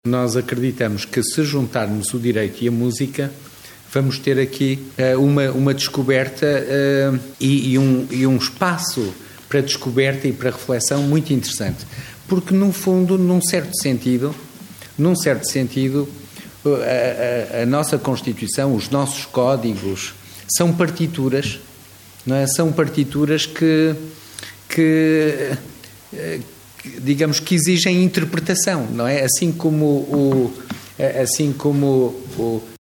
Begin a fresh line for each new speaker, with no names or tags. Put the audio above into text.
Nós acreditamos que se juntarmos o direito e a música, vamos ter aqui uma descoberta e um espaço para descoberta e para reflexão muito interessante. Porque, no fundo, num certo sentido, a nossa Constituição, os nossos códigos, são partituras, não é? São partituras que digamos que exigem interpretação, não é? Assim como